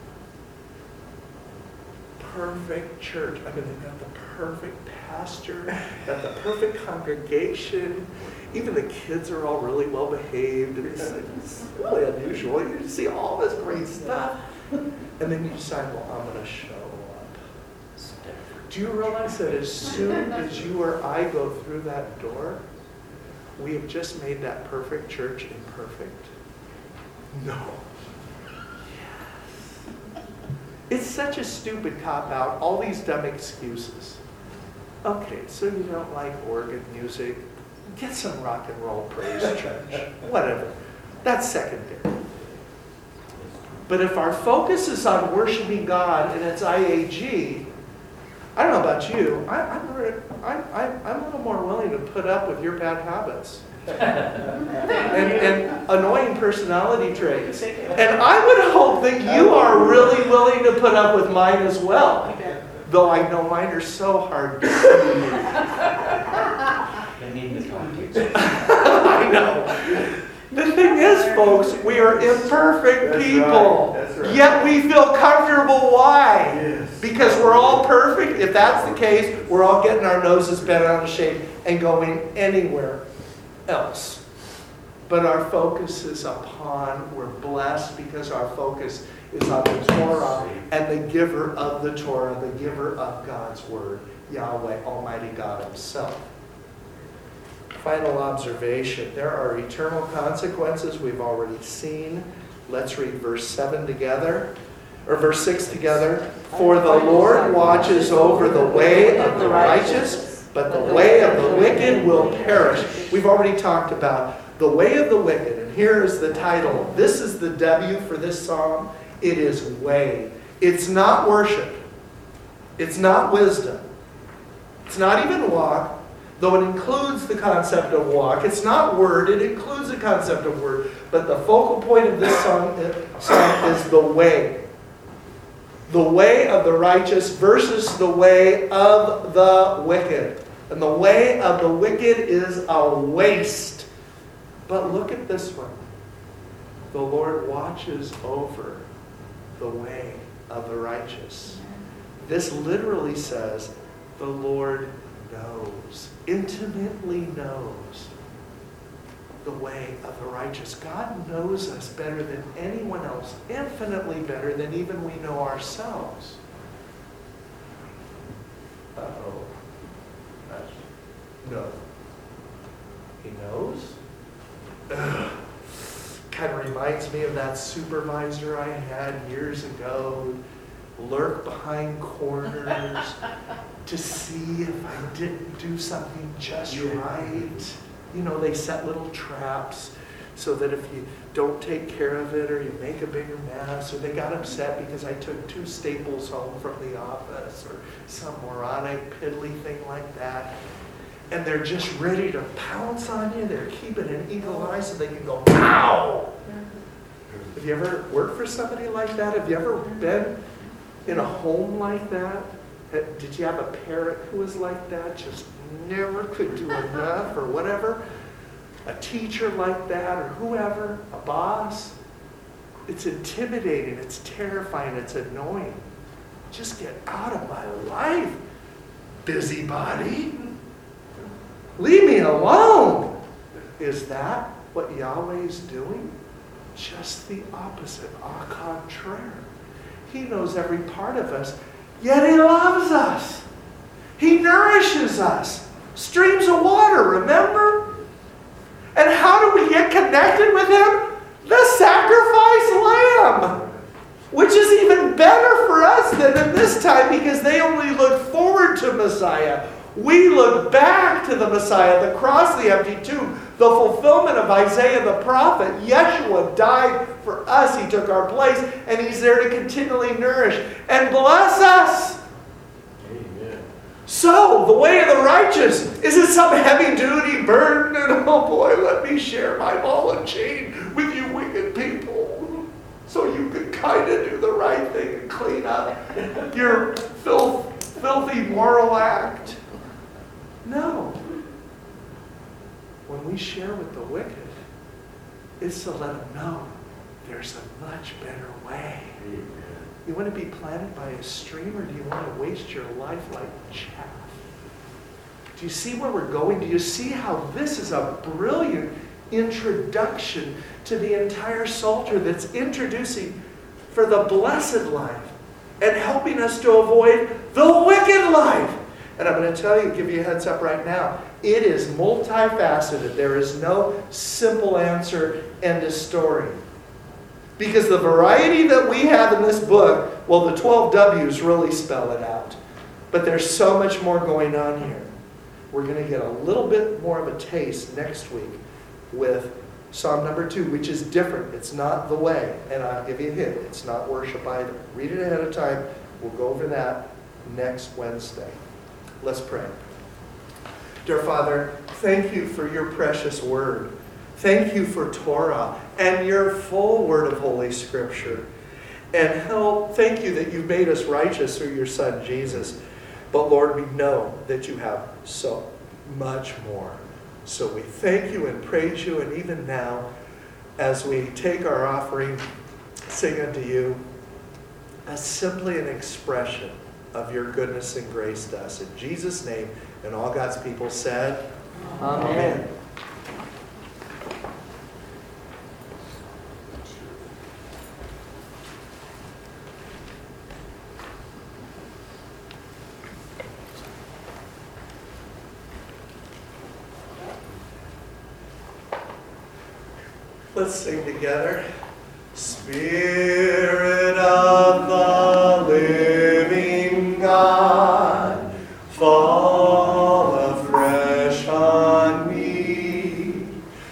Perfect church. I mean, they've got the perfect pastor, got the perfect congregation. Even the kids are all really well behaved. It's, it's really unusual. You see all this great stuff. And then you decide, well, I'm going to show up. Do you realize that as soon as you or I go through that door, we have just made that perfect church imperfect? No. It's such a stupid cop-out, all these dumb excuses. Okay, so you don't like organ music? Get some rock and roll praise church. Whatever. That's secondary. But if our focus is on worshiping God and it's I A G, I don't know about you, I, I'm, I'm, I'm a little more willing to put up with your bad habits. and, and annoying personality traits. And I would hope that you are really willing to put up with mine as well. Though I know mine are so hard to see. They need the context. I know. The thing is, folks, we are imperfect That's people. right. That's right. Yet we feel comfortable. Why? Yes. Because we're all perfect. If that's the case, we're all getting our noses bent out of shape and going anywhere else. But our focus is upon, we're blessed because our focus is on the Torah and the giver of the Torah, the giver of God's Word, Yahweh, Almighty God Himself. Final observation. There are eternal consequences we've already seen. Let's read verse seven together, or verse six together. For the Lord watches over the way of the righteous, but the way of the wicked will perish. We've already talked about the way of the wicked, and here is the title. This is the W for this psalm. It is way. It's not worship. It's not wisdom. It's not even walk, though it includes the concept of walk. It's not word. It includes the concept of word. But the focal point of this song, song is the way. The way of the righteous versus the way of the wicked. And the way of the wicked is a waste. But look at this one. The Lord watches over the way of the righteous. This literally says, the Lord knows, intimately knows the way of the righteous. God knows us better than anyone else, infinitely better than even we know ourselves. Uh-oh. That's, no. He knows? Ugh. Kind of reminds me of that supervisor I had years ago. Lurk behind corners to see if I didn't do something just right. You know, they set little traps so that if you don't take care of it or you make a bigger mess, or they got upset because I took two staples home from the office or some moronic, piddly thing like that. And they're just ready to pounce on you. They're keeping an eagle eye so they can go, pow! Have you ever worked for somebody like that? Have you ever been in a home like that? Did you have a parent who was like that? Just never could do enough or whatever? A teacher like that or whoever? A boss? It's intimidating. It's terrifying. It's annoying. Just get out of my life, busybody. Leave me alone. Is that what Yahweh's doing? Just the opposite, au contraire. He knows every part of us, yet He loves us. He nourishes us. Streams of water, remember? And how do we get connected with Him? The sacrifice lamb, which is even better for us than in this time because they only look forward to Messiah. We look back to the Messiah, the cross, the empty tomb, the fulfillment of Isaiah the prophet. Yeshua died for us. He took our place, and He's there to continually nourish and bless us. Amen. So, the way of the righteous, is it some heavy-duty burden? And oh boy, let me share my ball and chain with you wicked people, so you can kind of do the right thing and clean up your filth, filthy moral act. No. When we share with the wicked, it's to let them know there's a much better way. Amen. You want to be planted by a stream, or do you want to waste your life like chaff? Do you see where we're going? Do you see how this is a brilliant introduction to the entire Psalter that's introducing for the blessed life and helping us to avoid the wicked life? And I'm going to tell you, give you a heads up right now, it is multifaceted. There is no simple answer, end of story. Because the variety that we have in this book, well, the twelve W's really spell it out. But there's so much more going on here. We're going to get a little bit more of a taste next week with Psalm number two, which is different. It's not the way. And I'll give you a hint. It's not worship either. Read it ahead of time. We'll go over that next Wednesday. Let's pray. Dear Father, thank you for your precious word. Thank you for Torah and your full word of Holy Scripture. And help, thank you that you've made us righteous through your Son, Jesus. But Lord, we know that you have so much more. So we thank you and praise you. And even now, as we take our offering, sing unto you as simply an expression of your goodness and grace to us. In Jesus' name, and all God's people said, Amen. Amen. Let's sing together. Spirit of the living God, fall afresh on me.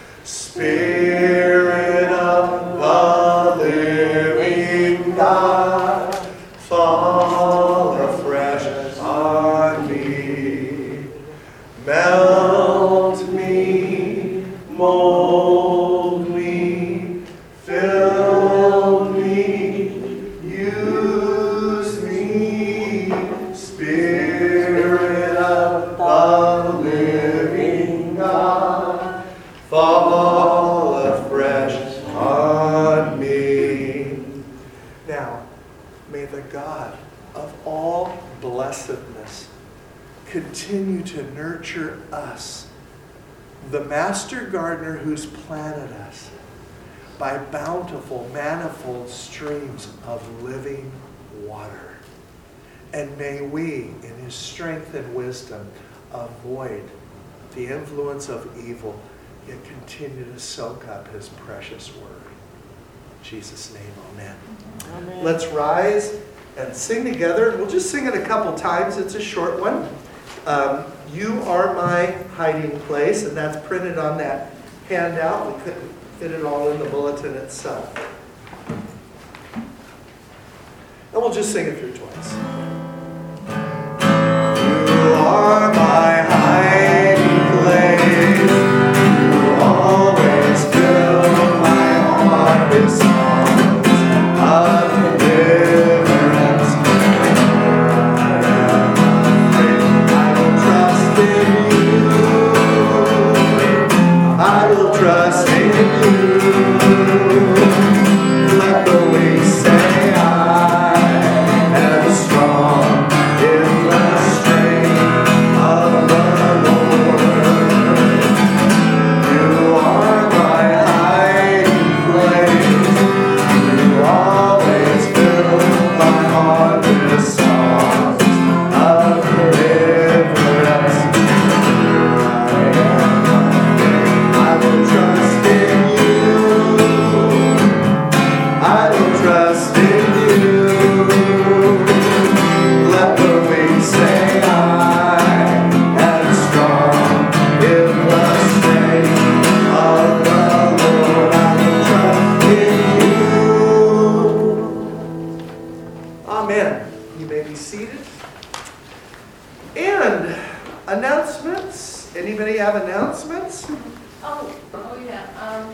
Spirit of the living God, fall afresh on me. Melt me, mold me, fill me, use me. Spirit of the living God, fall afresh on me. Now, may the God of all blessedness continue to nurture us the master gardener who's planted us by bountiful, manifold streams of living water. And may we, in his strength and wisdom, avoid the influence of evil, yet continue to soak up his precious word. In Jesus' name, amen. Amen. Let's rise and sing together. We'll just sing it a couple times. It's a short one. Um, you are my hiding place, and that's printed on that handout. We couldn't fit it all in the bulletin itself. And we'll just sing it through twice. You are my hiding place. You always fill my heart with songs of deliverance. I will trust in you. I will trust in you. Let the weak say I am strong in the strength of the Lord. You are my hiding place. You always fill my heart with songs of deliverance. I am I will trust in you. I will trust in you. Let the weak say I am strong in the strength of the Lord. I will trust in you. Amen. You may be seated. And announcements. Anybody have announcements? Oh, oh yeah, um,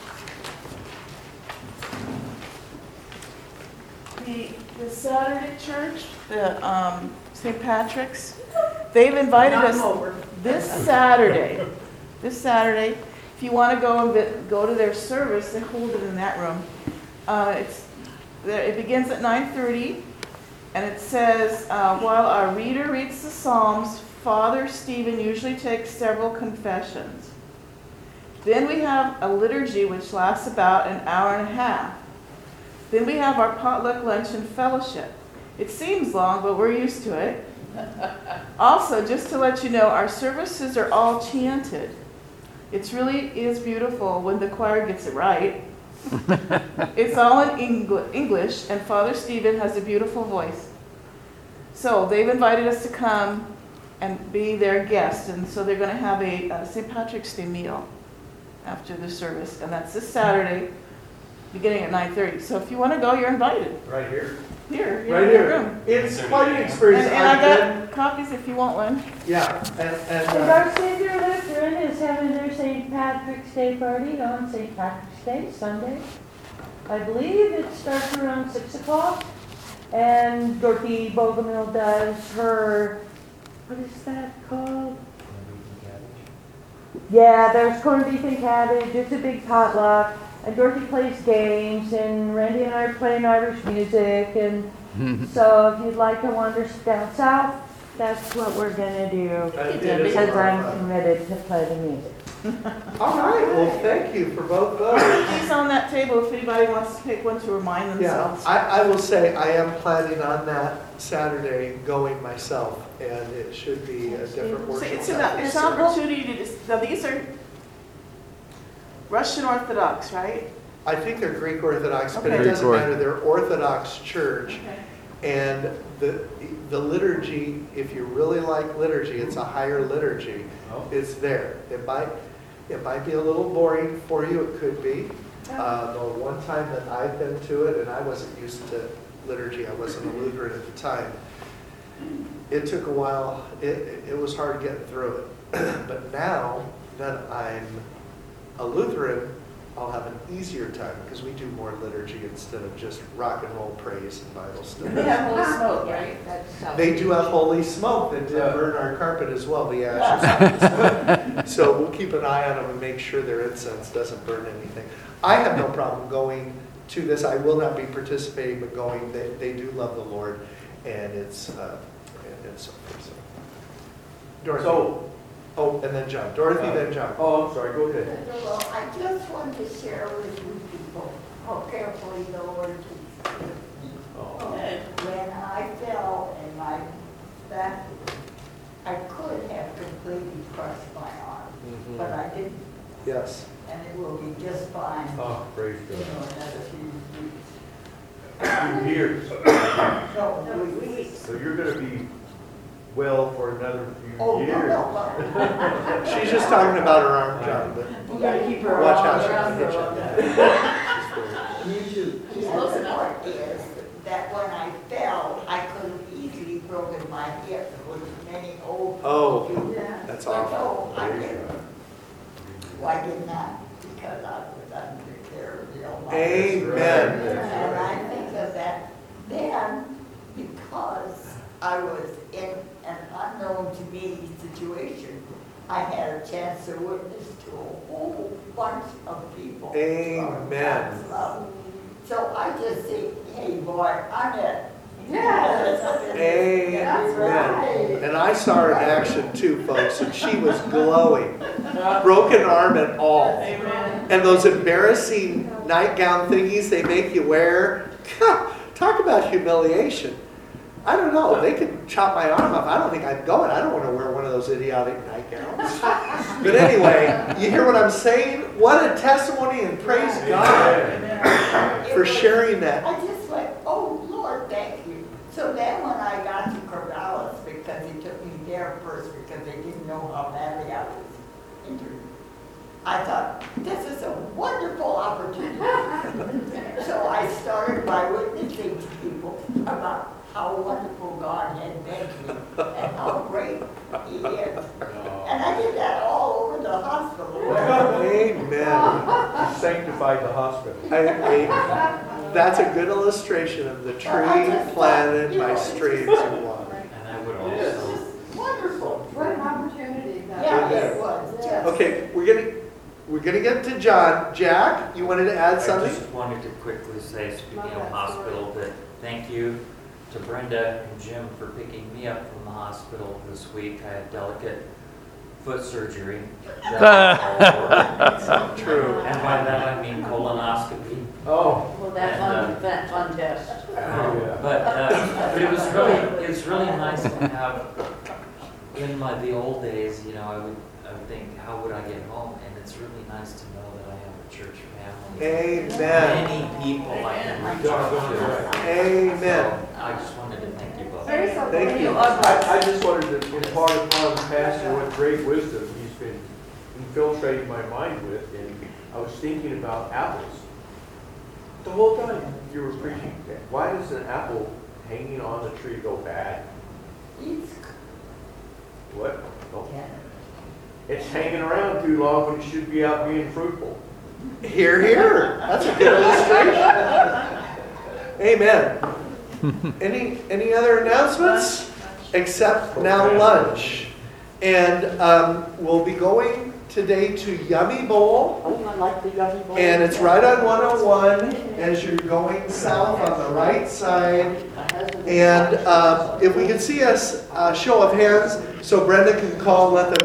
The, the Saturday church, the um, Saint Patrick's, they've invited I'm us over. this Saturday. This Saturday, if you want to go and vi- go to their service, they hold it in that room. Uh, it's there- it begins at nine thirty, and it says, uh, while our reader reads the Psalms, Father Stephen usually takes several confessions. Then we have a liturgy which lasts about an hour and a half. Then we have our potluck lunch and fellowship. It seems long, but we're used to it. Also, just to let you know, our services are all chanted. It's really is beautiful when the choir gets it right. It's all in Engl- English, and Father Stephen has a beautiful voice. So they've invited us to come and be their guest, and so they're going to have a, a Saint Patrick's Day meal after the service, and that's this Saturday, beginning at nine thirty. So if you want to go, you're invited. Right here. Here, here Right in the here. room. It's quite an And, experience. and I I've been- got copies if you want one. Yeah, and, and And uh, our Savior Lutheran is having their Saint Patrick's Day party on Saint Patrick's Day, Sunday. I believe it starts around six o'clock. And Dorothy Bogomil does her, what is that called? Yeah, there's corned beef and cabbage, it's a big potluck. And Dorothy plays games, and Randy and I are playing Irish music. And so if you'd like to wander down south, that's what we're gonna do. it is Because a lot of I'm fun. committed to play the music. All right, well, thank you for both those. He's on that table if anybody wants to pick one to remind Yeah, themselves. I, I will say, I am planning on that Saturday going myself, and it should be a different So worship. it's an, service. it's an opportunity to, dis- now these are Russian Orthodox, right? I think they're Greek Orthodox, but it Okay. doesn't Greek matter, they're Orthodox church. Okay. And the, the liturgy, if you really like liturgy, it's a higher liturgy. Oh. It's there. It might, it might be a little boring for you, it could be. Uh, the one time that I've been to it, and I wasn't used to liturgy, I wasn't a Lutheran at the time. It took a while, it, it was hard getting through it. But now that I'm a Lutheran, I'll have an easier time because we do more liturgy instead of just rock and roll praise and Bible And they study. have holy smoke, Yeah, right? that's how- They do have holy smoke that did burn our carpet as well, the ashes. So we'll keep an eye on them and make sure their incense doesn't burn anything. I have no problem going to this. I will not be participating, but going. They, they do love the Lord, and it's uh, and it's so. so. Dorothy. So, Oh, and then John. Dorothy, then John. Oh, I'm sorry, go ahead. Well, I just wanted to share with you people how carefully the Lord keeps me. Oh. When I fell and my back, I could have completely crushed my arm, Mhm. but I didn't, Yes. and it will be just fine, Oh, praise you God. know, another few weeks. Two years. No, weeks. So you're gonna be well for another Oh, few no, years. no, no. She's just talking about her arm, John, but You gotta keep her watch arm out, around she'll her. hit you. You too. The part is that when I fell, I could have easily broken my hip, which many old people Oh, do. that's But awful. no, I didn't. Why did not? Because I was under care of the Almighty. Amen. And I think of that then because I was in an unknown to me situation. I had a chance to witness to a whole bunch of people. Amen. So I just think, hey, boy, I'm it. Amen. And I saw her in action too, folks, and she was glowing. Broken arm and all. Amen. And those embarrassing nightgown thingies they make you wear. Talk about humiliation. I don't know. They could chop my arm off. I don't think I'd go it. I don't want to wear one of those idiotic nightgowns. But anyway, you hear what I'm saying? What a testimony, and praise God for sharing that. I just went, oh, Lord, thank you. So then when I got to Corvallis, because he took me there first because they didn't know how badly I was injured, I thought, this is a wonderful opportunity. So I started by witnessing to people about how wonderful God had made me and how great He is. And I did that all over the hospital. Amen. Sanctified the hospital. I, I, that's a good illustration of the tree planted by streams of water. And I would It's also, just wonderful. What an opportunity that Yeah, was. it was just. Okay, we're gonna we're gonna get to John. Jack, you wanted to add I something? just wanted to quickly say, speaking Love of that hospital, that thank you to Brenda and Jim for picking me up from the hospital this week. I had delicate foot surgery. That's not true. And by that I mean colonoscopy. Oh. Well, that And, fun, that fun test. Yeah. But, uh, but it was really, it was really nice to have, in my, the old days, you know, I would, I would think, how would I get home? And it's really nice to know that I have a church family. Amen. Many people I can reach out to. Amen. So I just wanted to thank you both. Very so. Thank you. I, I just wanted to impart upon Pastor what great wisdom he's been infiltrating my mind with, and I was thinking about apples. The whole time you were preaching, why does an apple hanging on the tree go bad? It's, What? Oh, yeah. it's hanging around too long when it should be out being fruitful. Here, here. That's a good illustration. Amen. Any any other announcements? Except now lunch. And um, we'll be going today to Yummy Bowl. Oh, I like the yummy bowl. And it's right on one oh one as you're going south on the right side. And uh, if we could see us, uh, show of hands, so Brenda can call, let them